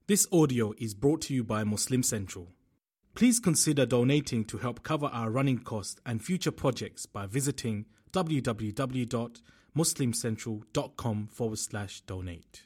This audio is brought to you by Muslim Central. Please consider donating to help cover our running costs and future projects by visiting www.muslimcentral.com/donate.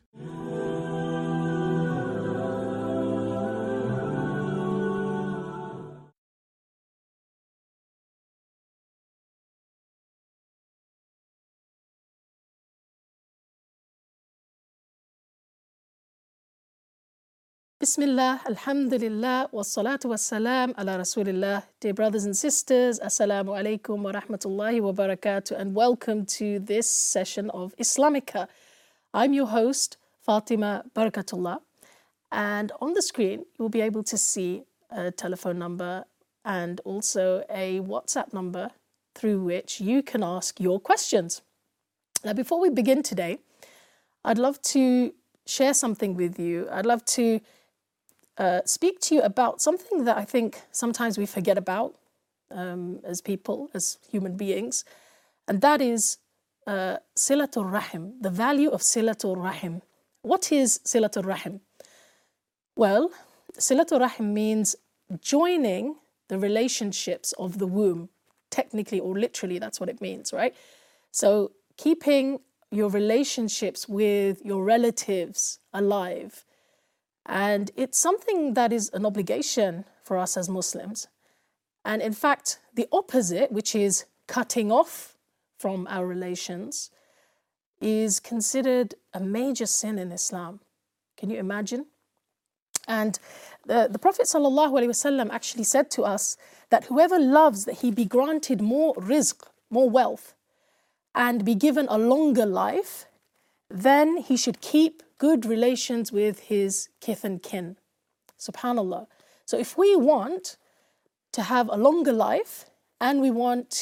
Bismillah, alhamdulillah, wassalatu wassalam ala rasulillah. Dear brothers and sisters, assalamu alaikum wa rahmatullahi wa barakatuh, and welcome to this session of Islamika. I'm your host, Fatima Barakatullah, and on the screen you'll be able to see a telephone number and also a WhatsApp number through which you can ask your questions. Now, before we begin today, I'd love to share something with you. I'd love to speak to you about something that I think sometimes we forget about as people, as human beings, and that is Silatul Rahim, the value of Silatul Rahim. What is Silatul Rahim? Well, Silatul Rahim means joining the relationships of the womb. Technically or literally, that's what it means, right? So keeping your relationships with your relatives alive. And it's something that is an obligation for us as Muslims. And in fact, the opposite, which is cutting off from our relations, is considered a major sin in Islam. Can you imagine? And the Prophet ﷺ actually said to us that whoever loves that he be granted more rizq, more wealth, and be given a longer life, then he should keep good relations with his kith and kin. Subhanallah. So if we want to have a longer life and we want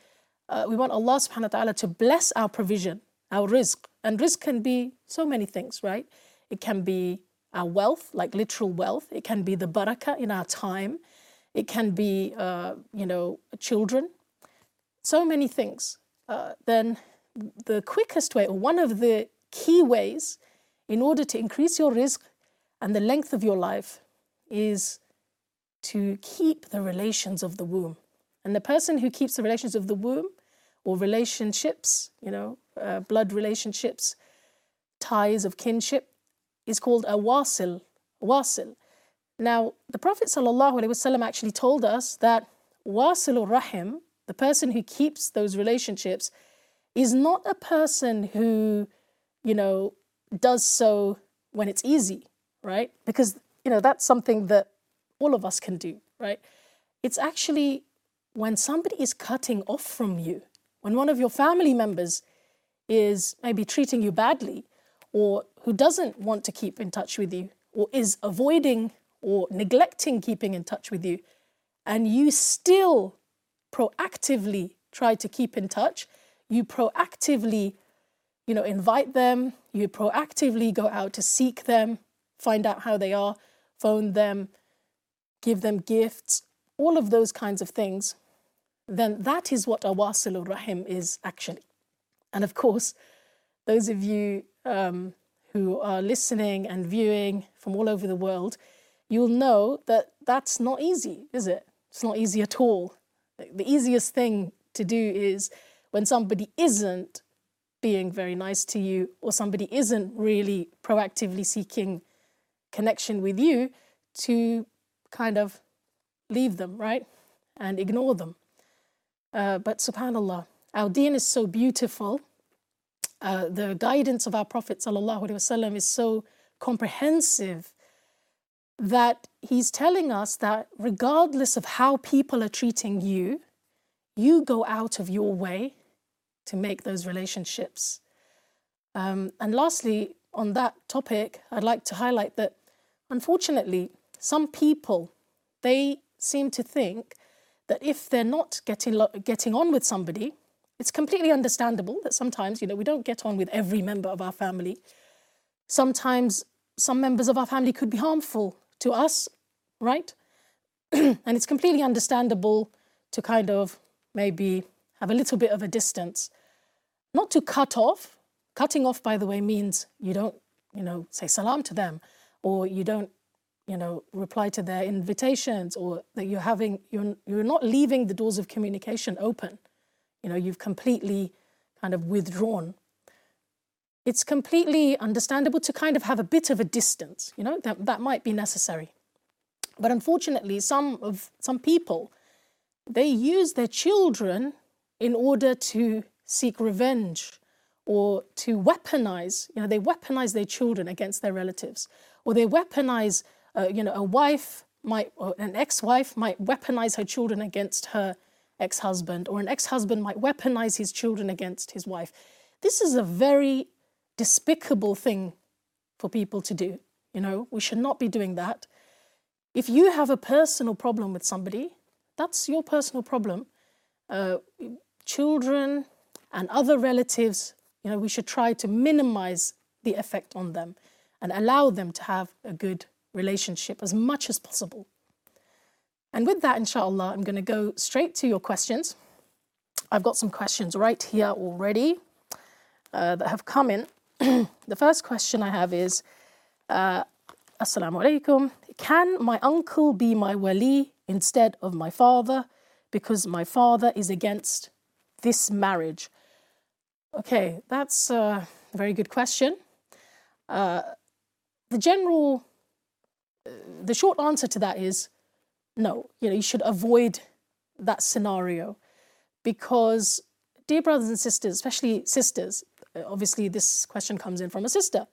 Allah subhanahu wa ta'ala to bless our provision, our rizq, and rizq can be so many things, right? It can be our wealth, like literal wealth. It can be the barakah in our time. It can be, children. So many things. Then the quickest way, or one of the key ways in order to increase your rizq and the length of your life is to keep the relations of the womb. And the person who keeps the relations of the womb, or relationships, blood relationships, ties of kinship, is called a wasil. Now, the Prophet ﷺ actually told us that wasilur rahim, the person who keeps those relationships, is not a person who, does so when it's easy, right? Because, that's something that all of us can do, right? It's actually when somebody is cutting off from you, when one of your family members is maybe treating you badly, or who doesn't want to keep in touch with you, or is avoiding or neglecting keeping in touch with you, and you still proactively try to keep in touch, you proactively invite them, you proactively go out to seek them, find out how they are, phone them, give them gifts, all of those kinds of things, then that is what a wasilur rahim is actually. And of course, those of you who are listening and viewing from all over the world, you'll know that that's not easy, is it? It's not easy at all. The easiest thing to do is when somebody isn't being very nice to you, or somebody isn't really proactively seeking connection with you, to kind of leave them, right? And ignore them. But subhanallah, our deen is so beautiful. The guidance of our Prophet ﷺ is so comprehensive that he's telling us that regardless of how people are treating you, you go out of your way to make those relationships. And lastly, on that topic, I'd like to highlight that unfortunately, some people, they seem to think that if they're not getting on with somebody, it's completely understandable that sometimes, we don't get on with every member of our family. Sometimes some members of our family could be harmful to us, right? And it's completely understandable to kind of maybe have a little bit of a distance. Not to cut off. Cutting off, by the way, means you don't, say salam to them, or you don't, reply to their invitations, or that you're not leaving the doors of communication open. You've completely kind of withdrawn. It's completely understandable to kind of have a bit of a distance, that might be necessary. But unfortunately, some people, they use their children in order to seek revenge, or to weaponize, they weaponize their children against their relatives, or they weaponize, a wife or an ex-wife might weaponize her children against her ex-husband, or an ex-husband might weaponize his children against his wife. This is a very despicable thing for people to do. We should not be doing that. If you have a personal problem with somebody, that's your personal problem. Children and other relatives, we should try to minimize the effect on them and allow them to have a good relationship as much as possible. And with that, inshallah, I'm going to go straight to your questions. I've got some questions right here already that have come in. The first question I have is, Assalamu alaikum. Can my uncle be my wali instead of my father, because my father is against this marriage? Okay, that's a very good question. The short answer to that is no. You should avoid that scenario, because, dear brothers and sisters, especially sisters, obviously this question comes in from a sister.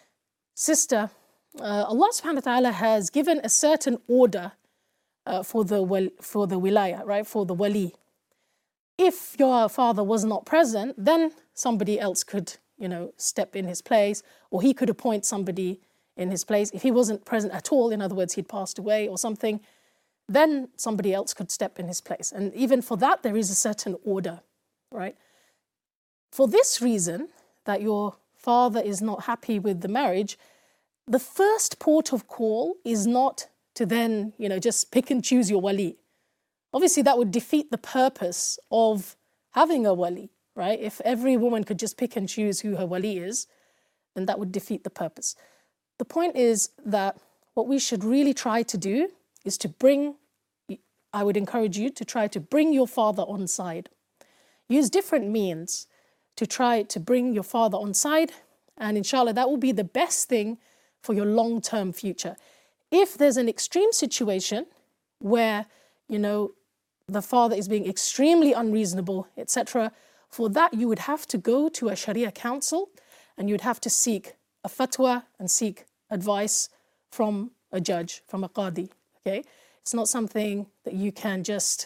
Allah subhanahu wa ta'ala has given a certain order for the wilaya, right? For the wali. If your father was not present, then somebody else could, step in his place, or he could appoint somebody in his place. If he wasn't present at all, in other words, he'd passed away or something, then somebody else could step in his place. And even for that, there is a certain order, right? For this reason, that your father is not happy with the marriage, the first port of call is not to then, just pick and choose your wali. Obviously, that would defeat the purpose of having a wali, right? If every woman could just pick and choose who her wali is, then that would defeat the purpose. The point is that what we should really try to do is I would encourage you to try to bring your father on side. Use different means to try to bring your father on side, and inshallah, that will be the best thing for your long-term future. If there's an extreme situation where, the father is being extremely unreasonable, etc., for that you would have to go to a Sharia council, and you would have to seek a fatwa and seek advice from a judge, from a qadi, okay? It's not something that you can just,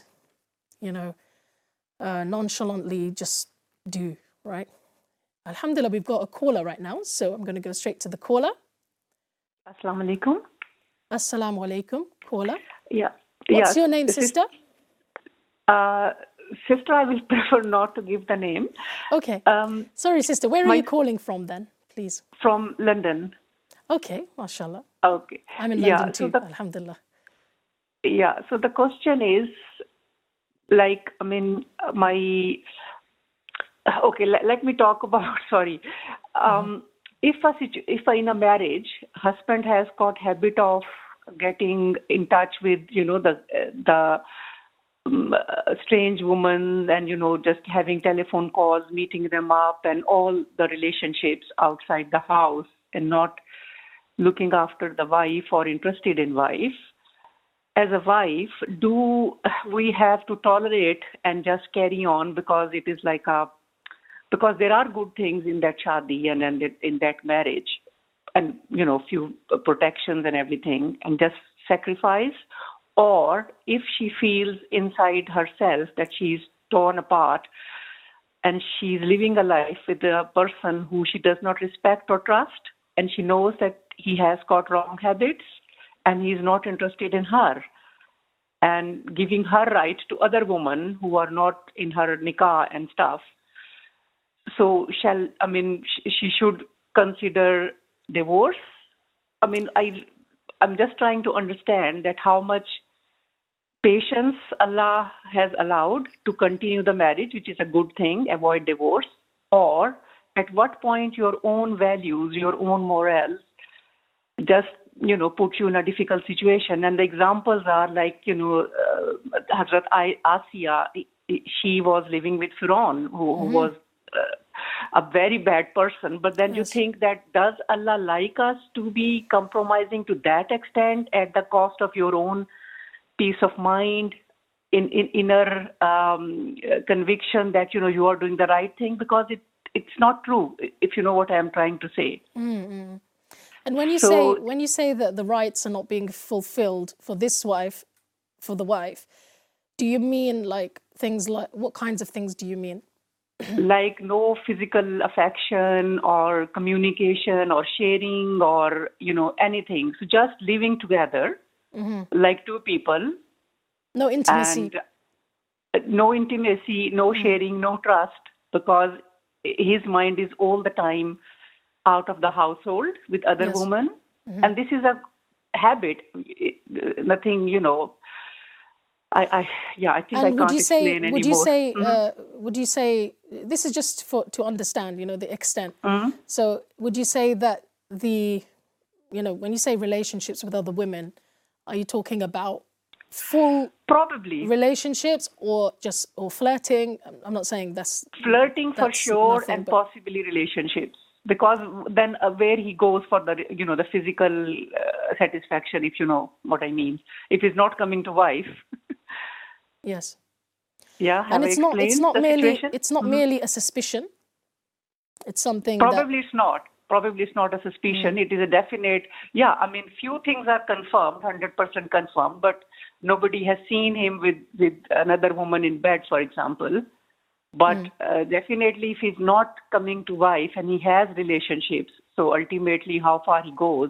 nonchalantly just do, right? Alhamdulillah, we've got a caller right now, so I'm going to go straight to the caller. Assalamu alaikum. Assalamu alaikum, caller. Yeah. What's your name, sister? Sister, I will prefer not to give the name. Okay. Sorry, sister, where are you calling from then, please? From London. Okay, mashallah. Okay. I'm in London too, alhamdulillah. Yeah, so the question is, let me talk about, if in a marriage, husband has got habit of getting in touch with, the strange woman, and, just having telephone calls, meeting them up, and all the relationships outside the house, and not looking after the wife or interested in wife. As a wife, do we have to tolerate and just carry on because it is because there are good things in that shadi and in that marriage, and few protections and everything, and just sacrifice? Or if she feels inside herself that she's torn apart and she's living a life with a person who she does not respect or trust, and she knows that he has got wrong habits and he's not interested in her, and giving her right to other women who are not in her nikah and stuff. So she should consider divorce? I'm just trying to understand that how much patience Allah has allowed to continue the marriage, which is a good thing, avoid divorce, or at what point your own values, your own morals just put you in a difficult situation. And the examples are like, Hazrat Asiya, she was living with Firaun, who was a very bad person. But then you think that, does Allah like us to be compromising to that extent at the cost of your own peace of mind, in inner conviction that, you are doing the right thing? Because it's not true, if you know what I am trying to say. Mm-hmm. And when you say that the rights are not being fulfilled for this wife, for the wife, do you mean like things like, what kinds of things do you mean? Like no physical affection or communication or sharing or, anything. So just living together like two people. No intimacy. And no intimacy, no sharing, no trust, because his mind is all the time out of the household with other women. And this is a habit, nothing, I think I can't explain anymore. Would you say, this is just to understand, the extent. So would you say that when you say relationships with other women, are you talking about full probably relationships or flirting? I'm not saying that's flirting for sure, and possibly relationships, because then where he goes for the the physical satisfaction, if you know what I mean, if he's not coming to wife. Yes. Yeah, and it's not merely a suspicion. It's something probably it's not a suspicion. It is a definite. Yeah, I mean, few things are confirmed, 100% confirmed, but nobody has seen him with another woman in bed, for example. But definitely, if he's not coming to wife and he has relationships, so ultimately how far he goes,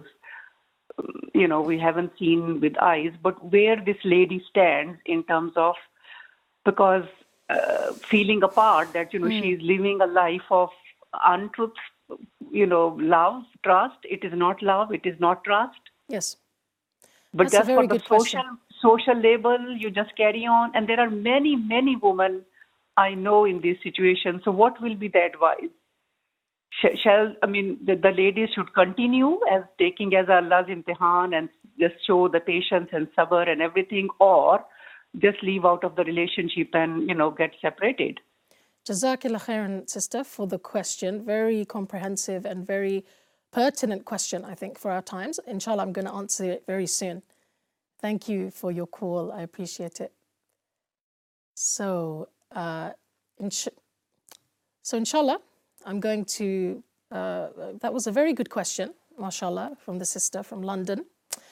we haven't seen with eyes. But where this lady stands in terms of, because feeling apart, that, she's living a life of untruth, love, trust. It is not love, it is not trust. Yes. But just for the social label, you just carry on. And there are many, many women I know in this situation. So what will be the advice? The ladies should continue as taking as Allah's imtihan and just show the patience and sabr and everything, or just leave out of the relationship and, get separated. Jazakallah khairan, sister, for the question. Very comprehensive and very pertinent question, I think, for our times. Inshallah, I'm going to answer it very soon. Thank you for your call. I appreciate it. So, inshallah, I'm going to... that was a very good question, mashallah, from the sister from London.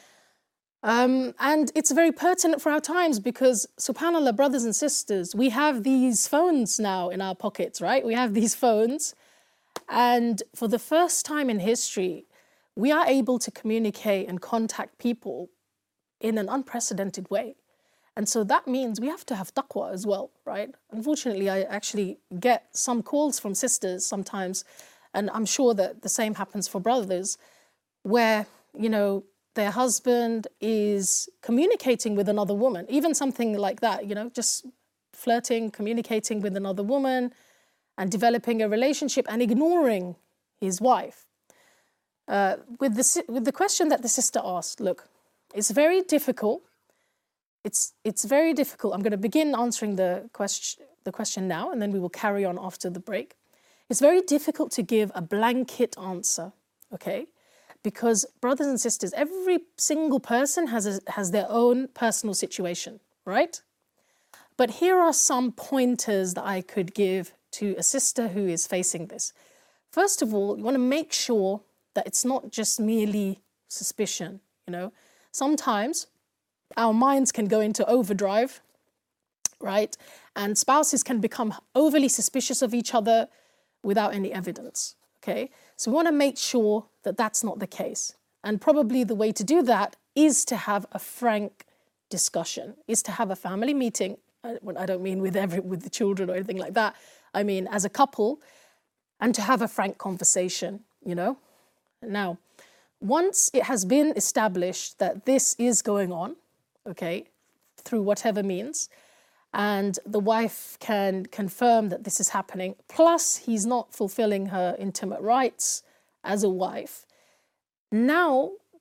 And it's very pertinent for our times because, subhanAllah, brothers and sisters, we have these phones now in our pockets, right? We have these phones. And for the first time in history, we are able to communicate and contact people in an unprecedented way. And so that means we have to have taqwa as well, right? Unfortunately, I actually get some calls from sisters sometimes, and I'm sure that the same happens for brothers, where, their husband is communicating with another woman, even something like that, just flirting, communicating with another woman and developing a relationship and ignoring his wife. With the question that the sister asked, look, it's very difficult. It's very difficult. I'm going to begin answering the question now, and then we will carry on after the break. It's very difficult to give a blanket answer, okay? Because brothers and sisters, every single person has their own personal situation, right? But here are some pointers that I could give to a sister who is facing this. First of all, you want to make sure that it's not just merely suspicion, Sometimes our minds can go into overdrive, right? And spouses can become overly suspicious of each other without any evidence, okay? So we want to make sure that that's not the case. And probably the way to do that is to have a frank discussion, is to have a family meeting. I don't mean with the children or anything like that. I mean as a couple, and to have a frank conversation, Now, once it has been established that this is going on, okay, through whatever means, and the wife can confirm that this is happening, plus he's not fulfilling her intimate rights as a wife, now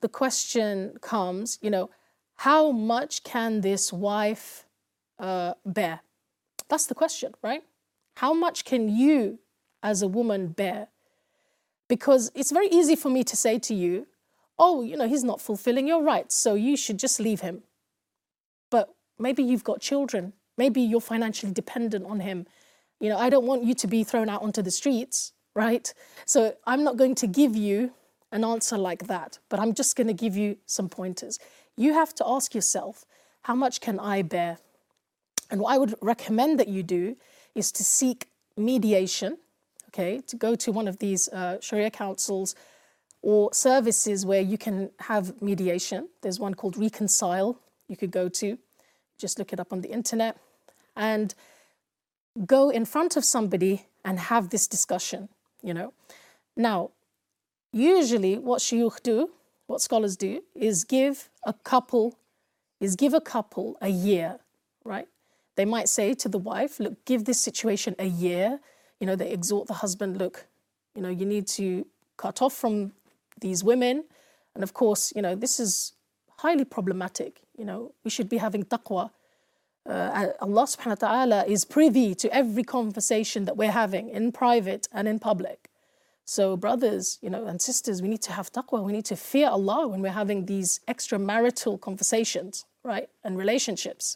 the question comes, how much can this wife bear? That's the question, right? How much can you as a woman bear? Because it's very easy for me to say to you, oh, he's not fulfilling your rights, so you should just leave him. But maybe you've got children. Maybe you're financially dependent on him. I don't want you to be thrown out onto the streets, right? So I'm not going to give you an answer like that, but I'm just going to give you some pointers. You have to ask yourself, how much can I bear? And what I would recommend that you do is to seek mediation, okay, to go to one of these Sharia councils or services where you can have mediation. There's one called Reconcile you could go to. Just look it up on the internet and go in front of somebody and have this discussion, Now, usually what shuyukh do, what scholars do, is give a couple a year, right? They might say to the wife, look, give this situation a year. They exhort the husband, look, you need to cut off from these women. And of course, this is highly problematic. We should be having taqwa. Allah subhanahu wa ta'ala is privy to every conversation that we're having in private and in public. So brothers, and sisters, we need to have taqwa. We need to fear Allah when we're having these extramarital conversations, right? And relationships.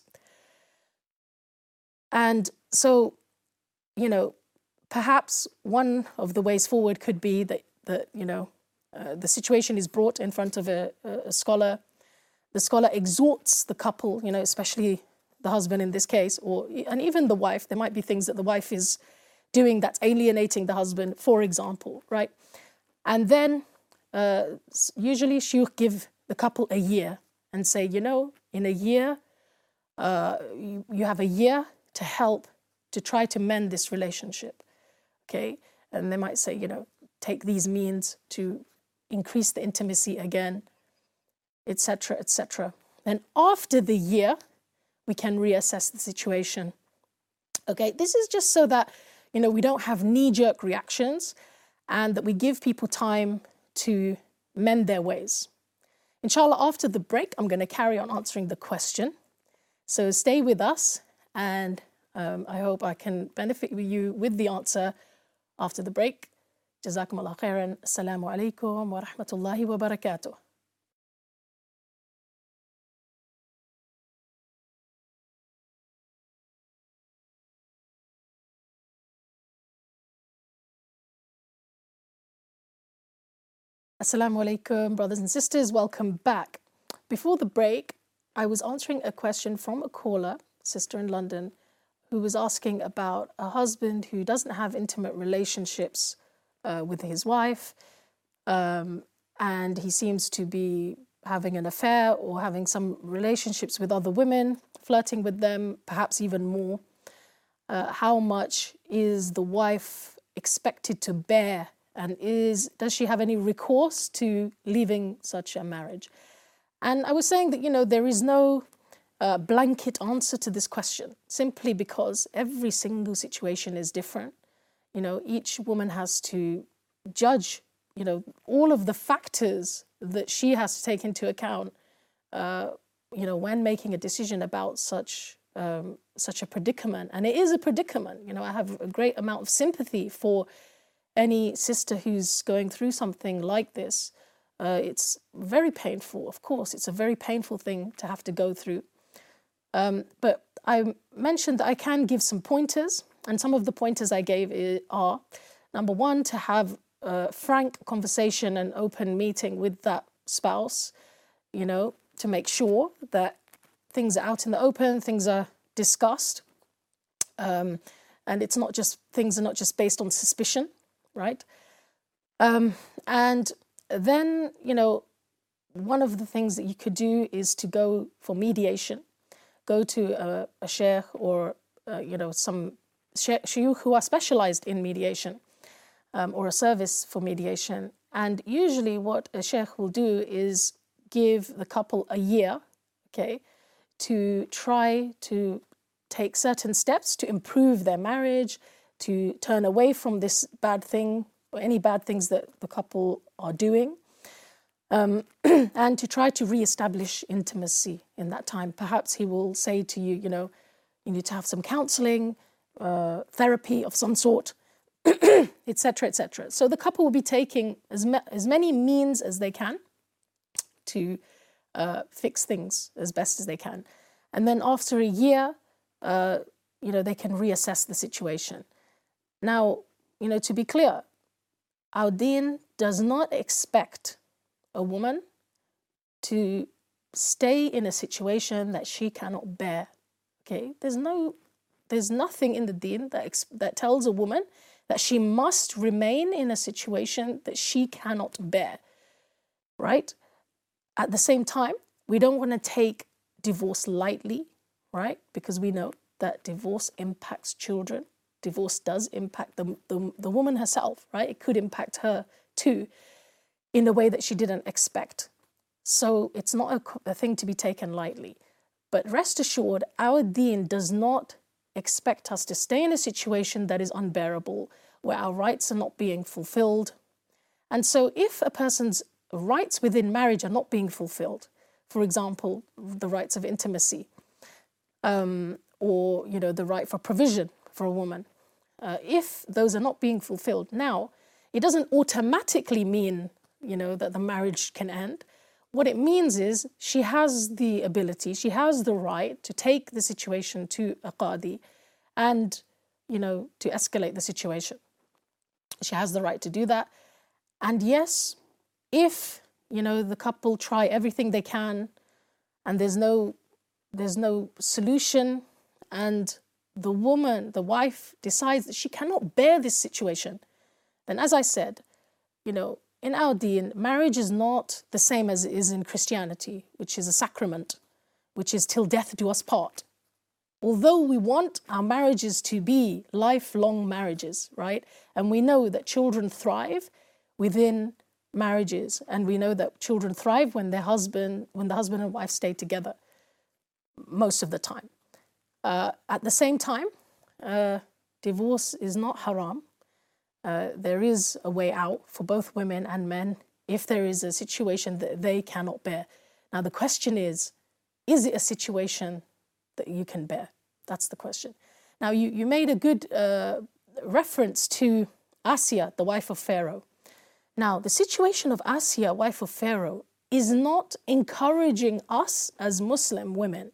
And so, perhaps one of the ways forward could be that the situation is brought in front of a scholar. The scholar exhorts the couple, especially the husband in this case, and even the wife. There might be things that the wife is doing that's alienating the husband, for example, right? And then usually shuyukh give the couple a year and say, in a year, you have a year to help to try to mend this relationship, okay? And they might say, take these means to increase the intimacy again, etc., etc. Then after the year, we can reassess the situation. Okay, this is just so that, we don't have knee-jerk reactions and that we give people time to mend their ways. Inshallah, after the break, I'm going to carry on answering the question. So stay with us and I hope I can benefit you with the answer after the break. Jazakum Allah khairan. Assalamu alaikum wa rahmatullahi wa barakatuh. Assalamu alaikum, brothers and sisters. Welcome back. Before the break, I was answering a question from a caller, sister in London, who was asking about a husband who doesn't have intimate relationships with his wife, and he seems to be having an affair or having some relationships with other women, flirting with them, perhaps even more. How much is the wife expected to bear? And does she have any recourse to leaving such a marriage? And I was saying that, there is no blanket answer to this question, simply because every single situation is different. Each woman has to judge, all of the factors that she has to take into account, when making a decision about such a predicament. And it is a predicament. I have a great amount of sympathy for any sister who's going through something like this. It's very painful, of course. It's a very painful thing to have to go through. But I mentioned that I can give some pointers, and some of the pointers I gave are, number one, to have a frank conversation and open meeting with that spouse, to make sure that things are out in the open, things are discussed, and things are not just based on suspicion. Right? And then, one of the things that you could do is to go for mediation. Go to a sheikh or, some shuyukh who are specialized in mediation or a service for mediation. And usually what a sheikh will do is give the couple a year, okay, to try to take certain steps to improve their marriage, to turn away from this bad thing or any bad things that the couple are doing. and to try to re-establish intimacy in that time. Perhaps he will say to you, you need to have some counseling, therapy of some sort, etc., etc. So the couple will be taking as many means as they can to fix things as best as they can. And then after a year, they can reassess the situation. Now, to be clear, our deen does not expect a woman to stay in a situation that she cannot bear. Okay, there's nothing in the deen that tells a woman that she must remain in a situation that she cannot bear, right? At the same time, we don't want to take divorce lightly, right? Because we know that divorce impacts children. Divorce does impact the woman herself, right? It could impact her too in a way that she didn't expect. So it's not a thing to be taken lightly. But rest assured, our deen does not expect us to stay in a situation that is unbearable, where our rights are not being fulfilled. And so if a person's rights within marriage are not being fulfilled, for example, the rights of intimacy, or the right for provision for a woman, if those are not being fulfilled, now it doesn't automatically mean that the marriage can end. What it means is she has the ability, she has the right to take the situation to a qadi and to escalate the situation. She has the right to do that. And yes, if the couple try everything they can and there's no solution, and the wife decides that she cannot bear this situation, then as I said, in our deen, marriage is not the same as it is in Christianity, which is a sacrament, which is till death do us part. Although we want our marriages to be lifelong marriages, right? And we know that children thrive within marriages, and we know that children thrive when the husband and wife stay together most of the time. At the same time, divorce is not haram. There is a way out for both women and men if there is a situation that they cannot bear. Now the question is it a situation that you can bear? That's the question. Now you made a good reference to Asiya, the wife of Pharaoh. Now the situation of Asiya, wife of Pharaoh, is not encouraging us as Muslim women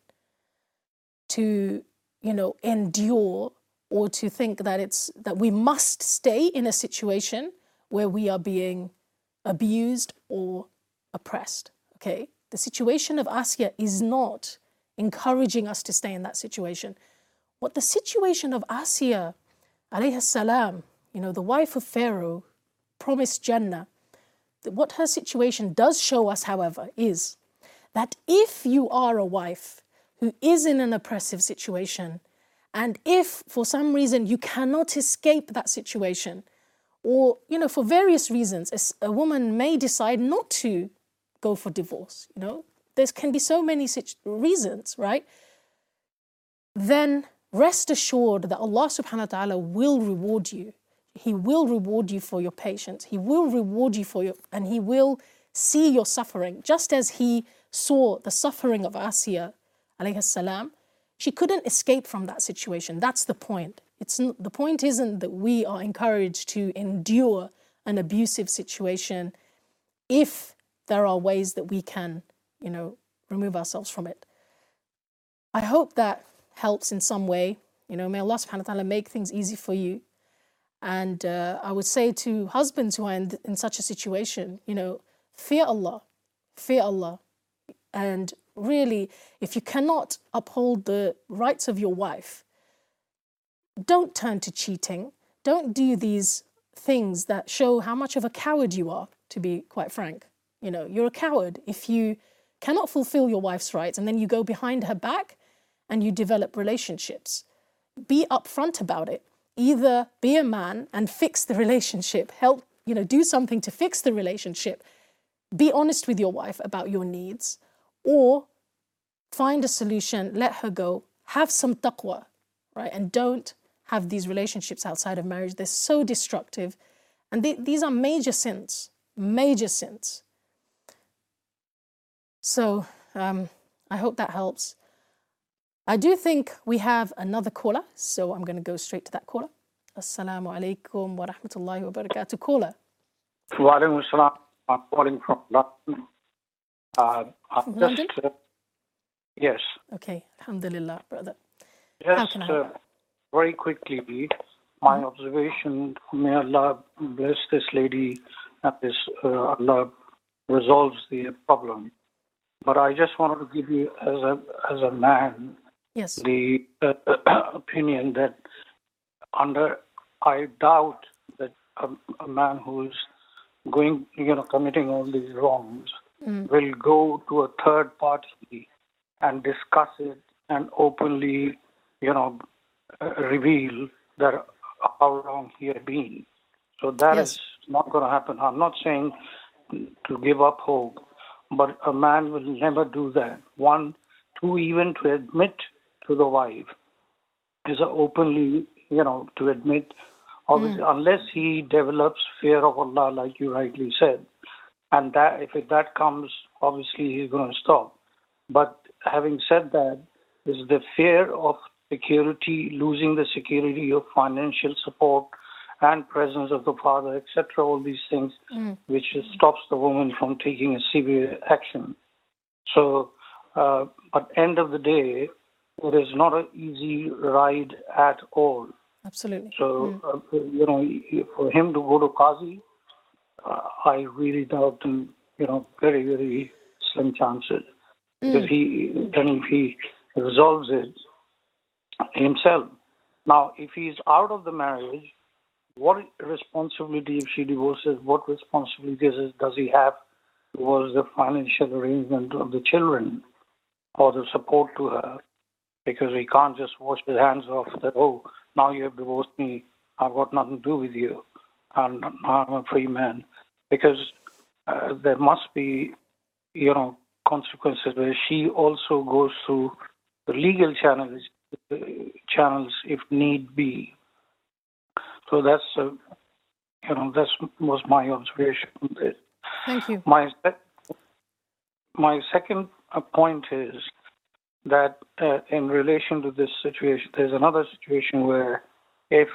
to, endure or to think that we must stay in a situation where we are being abused or oppressed. Okay? The situation of Asiya is not encouraging us to stay in that situation. What the situation of Asiya, alayhi salam, the wife of Pharaoh, promised Jannah, what her situation does show us, however, is that if you are a wife who is in an oppressive situation, and if for some reason you cannot escape that situation, or, for various reasons, a woman may decide not to go for divorce, there can be so many reasons, right? Then rest assured that Allah subhanahu wa ta'ala will reward you. He will reward you for your patience. He will reward you and He will see your suffering. Just as He saw the suffering of Asiya, alayhi salam, she couldn't escape from that situation. That's the point. The point isn't that we are encouraged to endure an abusive situation if there are ways that we can, remove ourselves from it. I hope that helps in some way. May Allah subhanahu wa ta'ala make things easy for you. And I would say to husbands who are in such a situation, fear Allah. And really, if you cannot uphold the rights of your wife, don't turn to cheating. Don't do these things that show how much of a coward you are, to be quite frank. You're a coward if you cannot fulfill your wife's rights and then you go behind her back and you develop relationships. Be upfront about it. Either be a man and fix the relationship, help, do something to fix the relationship. Be honest with your wife about your needs, or find a solution, let her go, have some taqwa, right? And don't have these relationships outside of marriage. They're so destructive. And these are major sins. So I hope that helps. I do think we have another caller, so I'm going to go straight to that caller. Assalamu alaikum wa rahmatullahi wa barakatuh. Caller. Wa alaikum assalam. I'm calling from London. From London? Yes. Okay, alhamdulillah, brother. Just How can I help? very quickly, my observation, may Allah bless this lady and this Allah resolves the problem. But I just wanted to give you, as a man, Yes. the opinion that I doubt that a man who's committing all these wrongs will go to a third party and discuss it and openly, reveal that how wrong he had been. So that Yes. is not going to happen. I'm not saying to give up hope, but a man will never do that. One, two, even to admit to the wife is openly, to admit, obviously, unless he develops fear of Allah, like you rightly said, and that if that comes, obviously he's going to stop. But having said that, is the fear of security, losing the security of financial support and presence of the father, etc., all these things, which stops the woman from taking a severe action. So, at the end of the day, it is not an easy ride at all. Absolutely. So, for him to go to Qazi, I really doubt him, very, very slim chances. Because if he resolves it himself. Now, if he's out of the marriage, what responsibility, if she divorces, what responsibilities does he have towards the financial arrangement of the children or the support to her? Because he can't just wash his hands off that, oh, now you have divorced me, I've got nothing to do with you, and now I'm a free man. Because there must be, consequences where she also goes through the legal channels if need be. So that was my observation. Thank you. My second point is that in relation to this situation, there's another situation where if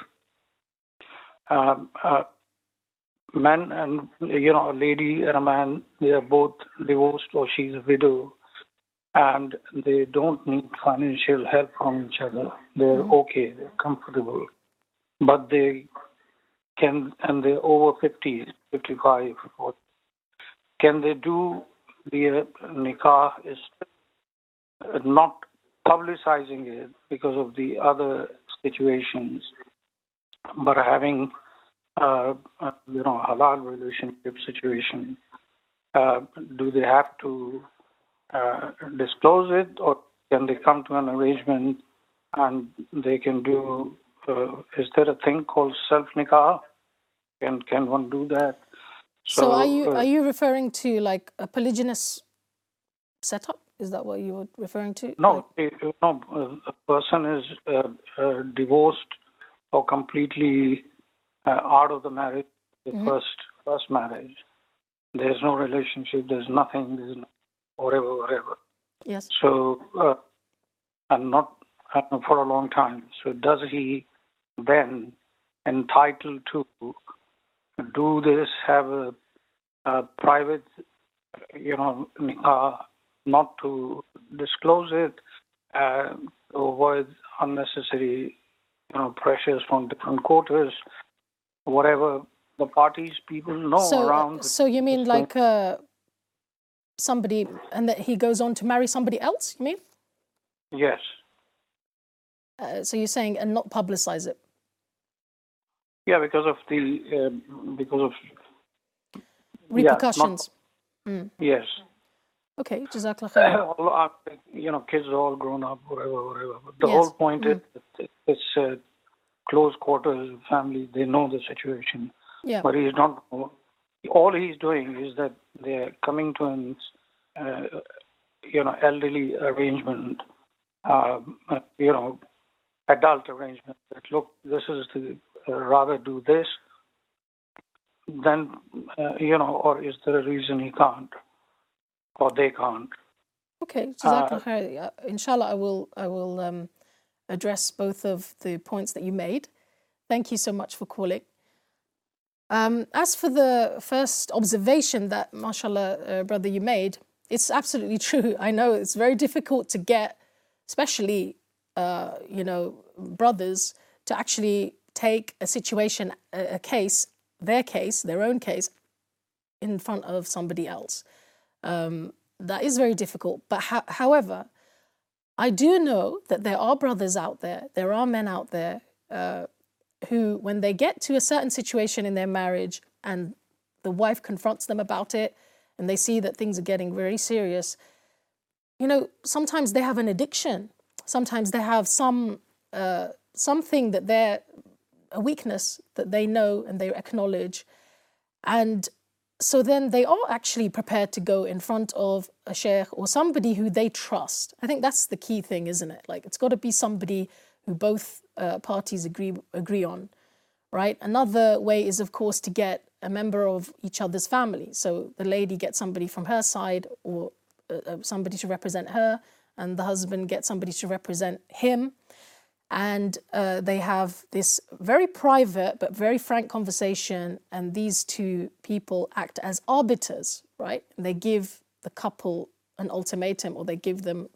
men and a lady and a man, they are both divorced or she's a widow, and they don't need financial help from each other. They're okay, they're comfortable, but they can, and they're over 50, 55, can they do the nikah is not publicizing it because of the other situations, but having halal relationship situation? Do they have to disclose it, or can they come to an arrangement and they can do? Is there a thing called self nikah? Can one do that? So are you referring to like a polygynous setup? Is that what you were referring to? No, a person is divorced or completely out of the marriage, the first marriage. There's no relationship. There's nothing. There's no whatever. Yes. So, and not for a long time. So, does he then entitled to do this? Have a private, nikah, not to disclose it, to avoid unnecessary, pressures from different quarters, whatever the parties people know around. So you mean like somebody, and that he goes on to marry somebody else? You mean? Yes. So you're saying and not publicize it? Yeah, because of repercussions. Yes. Okay, Jazakallah khair. Kids are all grown up, whatever. But the whole point is it's close quarters family. They know the situation. Yeah. But he's not. All he's doing is that they're coming to an, elderly arrangement, adult arrangement. That look, this is the rather do this. Then, or is there a reason he can't? or they can't. Okay, Jazakallah khair. Inshallah, I will address both of the points that you made. Thank you so much for calling. As for the first observation that, mashallah, brother, you made, it's absolutely true. I know it's very difficult to get, especially, brothers, to actually take a situation, a case, their own case, in front of somebody else. That is very difficult. But however, I do know that there are brothers out there, there are men out there who, when they get to a certain situation in their marriage and the wife confronts them about it and they see that things are getting very serious, sometimes they have an addiction. Sometimes they have something that they're a weakness that they know and they acknowledge. And so then they are actually prepared to go in front of a sheikh or somebody who they trust. I think that's the key thing, isn't it? Like, it's got to be somebody who both parties agree on, right? Another way is, of course, to get a member of each other's family. So the lady gets somebody from her side, or somebody to represent her, and the husband gets somebody to represent him. And they have this very private but very frank conversation, and these two people act as arbiters, right? And they give the couple an ultimatum, or they give them,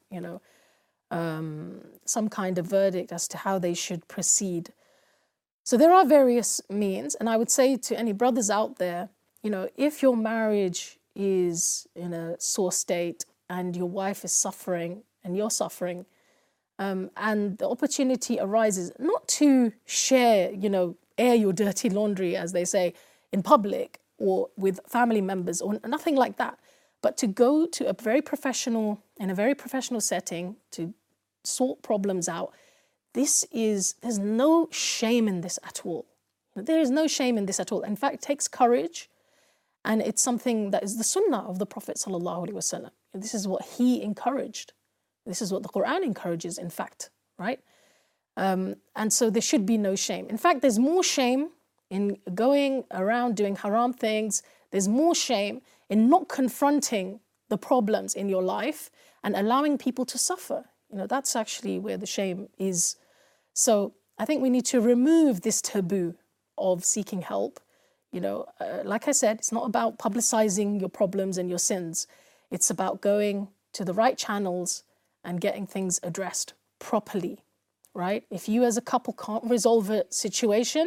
some kind of verdict as to how they should proceed. So there are various means, and I would say to any brothers out there, if your marriage is in a sore state and your wife is suffering and you're suffering, and the opportunity arises not to share, air your dirty laundry, as they say, in public or with family members or nothing like that, but to go to a very professional setting to sort problems out. There's no shame in this at all. There is no shame in this at all. In fact, it takes courage, and it's something that is the sunnah of the Prophet ﷺ. This is what he encouraged. This is what the Quran encourages, in fact, right? And so there should be no shame. In fact, there's more shame in going around doing haram things. There's more shame in not confronting the problems in your life and allowing people to suffer. That's actually where the shame is. So I think we need to remove this taboo of seeking help. Like I said, it's not about publicizing your problems and your sins. It's about going to the right channels and getting things addressed properly, right? If you as a couple can't resolve a situation,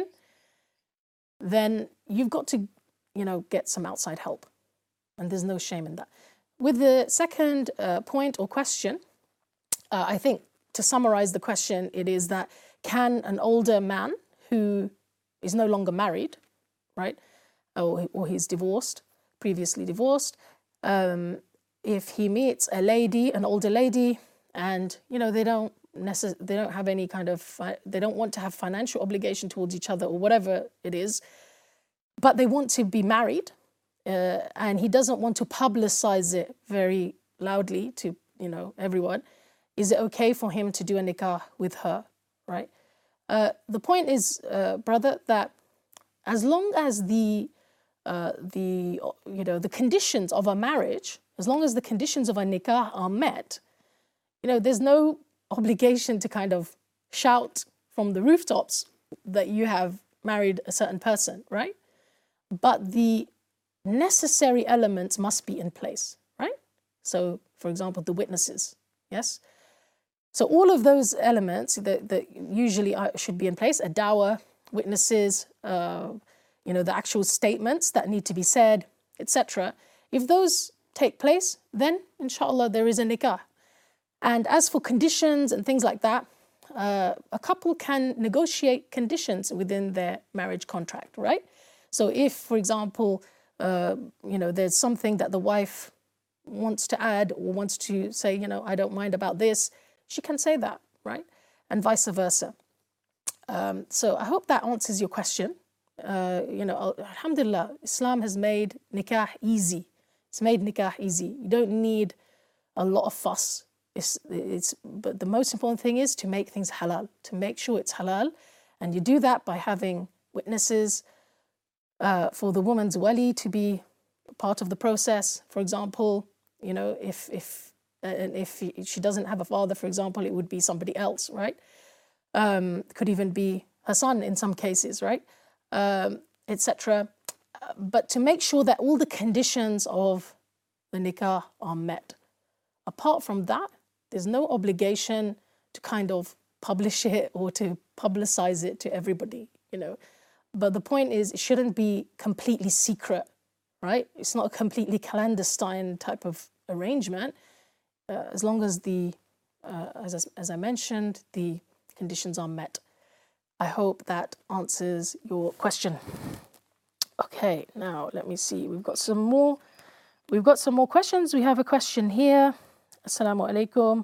then you've got to, get some outside help. And there's no shame in that. With the second point or question, I think to summarize the question, it is that, can an older man who is no longer married, right, or he's divorced, previously divorced, if he meets an older lady, and they don't have any kind of, they don't want to have financial obligation towards each other or whatever it is, but they want to be married, and he doesn't want to publicize it very loudly to everyone, is it okay for him to do a nikah with her, right? The point is, brother, that as long as the conditions of a marriage, as long as the conditions of a nikah are met, there's no obligation to kind of shout from the rooftops that you have married a certain person, right? But the necessary elements must be in place, right? So, for example, the witnesses, yes? So all of those elements that usually should be in place, a dawah, witnesses, the actual statements that need to be said, etc. If those take place, then inshallah there is a nikah. And as for conditions and things like that, a couple can negotiate conditions within their marriage contract, right? So if, for example, there's something that the wife wants to add or wants to say, I don't mind about this, she can say that, right? And vice versa. So I hope that answers your question. Alhamdulillah, Islam has made nikah easy. It's made nikah easy. You don't need a lot of fuss. But the most important thing is to make things halal, to make sure it's halal. And you do that by having witnesses, for the woman's wali to be part of the process, for example, You know, if she doesn't have a father, for example, it would be somebody else, right? Could even be her son in some cases, right? Etc. But to make sure that all the conditions of the nikah are met. Apart from that, there's no obligation to kind of publish it or to publicize it to everybody, you know. But the point is, it shouldn't be completely secret, right? It's not a completely clandestine type of arrangement, as long as as I mentioned, the conditions are met. I hope that answers your question. Okay, now let me see. We've got some more questions. We have a question here. Assalamu alaikum.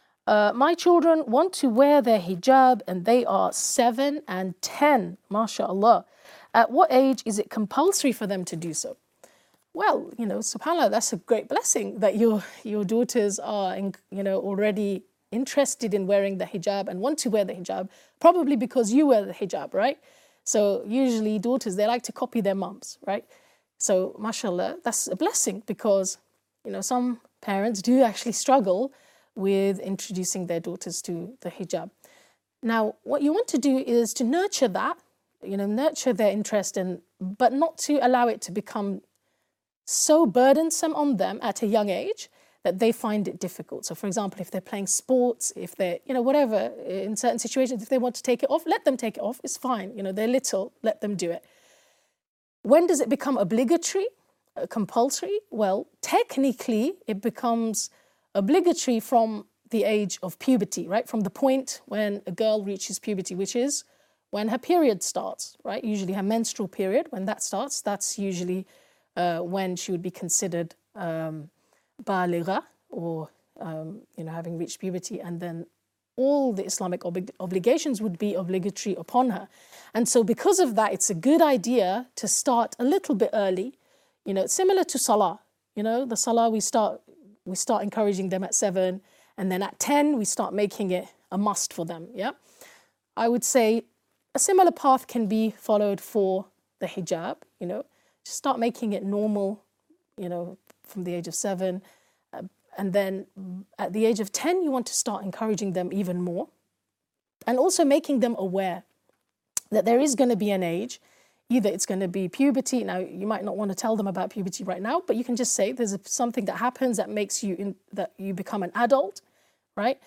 My children want to wear their hijab and they are 7 and 10, mashallah. At what age is it compulsory for them to do so? Well, you know, subhanAllah, that's a great blessing that your daughters are, you know, already interested in wearing the hijab and want to wear the hijab, probably because you wear the hijab, right? So usually daughters, they like to copy their mums, right? So mashallah, that's a blessing because, you know, some parents do actually struggle with introducing their daughters to the hijab. Now, what you want to do is to nurture that, you know, nurture their interest but not to allow it to become so burdensome on them at a young age that they find it difficult. So for example, if they're playing sports, if they're, you know, whatever, in certain situations, if they want to take it off, let them take it off. It's fine. You know, they're little, let them do it. When does it become obligatory, compulsory? Well, technically, it becomes obligatory from the age of puberty, right? From the point when a girl reaches puberty, which is when her period starts, right? Usually her menstrual period, when that starts, that's usually when she would be considered baligha, or you know, having reached puberty, and then all the Islamic obligations would be obligatory upon her. And so because of that, it's a good idea to start a little bit early. You know, it's similar to salah. You know, the salah we start encouraging them at 7, and then at 10 we start making it a must for them. Yeah, I would say a similar path can be followed for the hijab. You know, just start making it normal, you know, from the age of 7. And then at the age of 10, you want to start encouraging them even more. And also making them aware that there is going to be an age. Either it's going to be puberty. Now, you might not want to tell them about puberty right now, but you can just say there's something that happens that makes that you become an adult, right?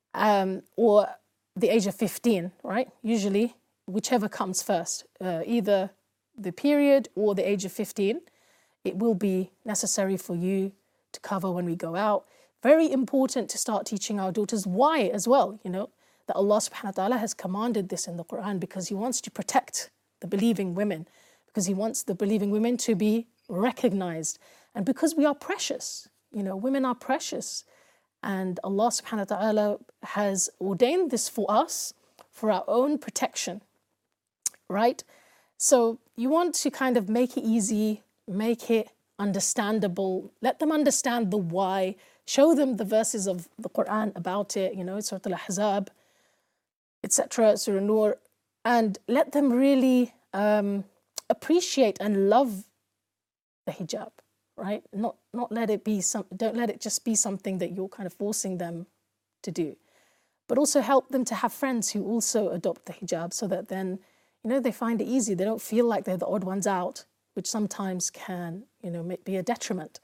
Or the age of 15, right? Usually, whichever comes first, either the period or the age of 15, it will be necessary for you to cover when we go out. Very important to start teaching our daughters why as well, you know, that Allah subhanahu wa ta'ala has commanded this in the Quran because He wants to protect the believing women, because He wants the believing women to be recognized, and because we are precious, you know, women are precious, and Allah subhanahu wa ta'ala has ordained this for us for our own protection, right? So you want to kind of make it easy, make it understandable, let them understand the why, show them the verses of the Quran about it, you know, Surah Al-Ahzab, etc., Surah Nur, and let them really appreciate and love the hijab, right? Not let it be don't let it just be something that you're kind of forcing them to do, but also help them to have friends who also adopt the hijab, so that then, you know, they find it easy. They don't feel like they're the odd ones out, which sometimes can, you know, be a detriment.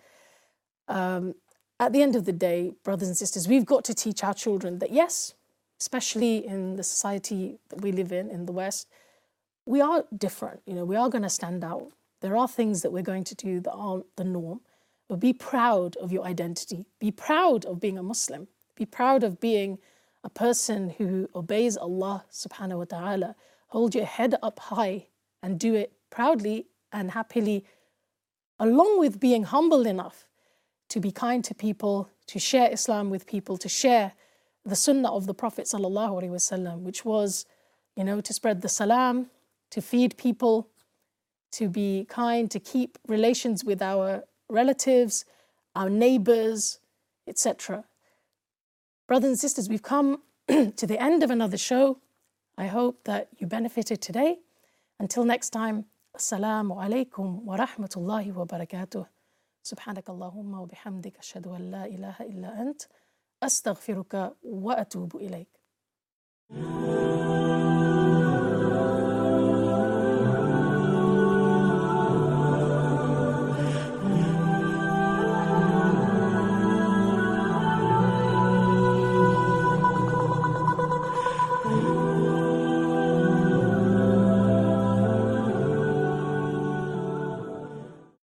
At the end of the day, brothers and sisters, we've got to teach our children that yes, especially in the society that we live in the West, we are different. You know, we are going to stand out. There are things that we're going to do that aren't the norm. But be proud of your identity. Be proud of being a Muslim. Be proud of being a person who obeys Allah subhanahu wa ta'ala. Hold your head up high and do it proudly and happily, along with being humble enough to be kind to people, to share Islam with people, to share the sunnah of the Prophet sallallahu alaihi wasallam, which was, you know, to spread the salam, to feed people, to be kind, to keep relations with our relatives, our neighbors, etc. Brothers and sisters, we've come to the end of another show. I hope that you benefited today. Until next time, Assalamu alaikum wa rahmatullahi wa barakatuh. سبحانك اللهم وبحمدك أشهد أن لا إله إلا أنت أستغفرك وأتوب إليك.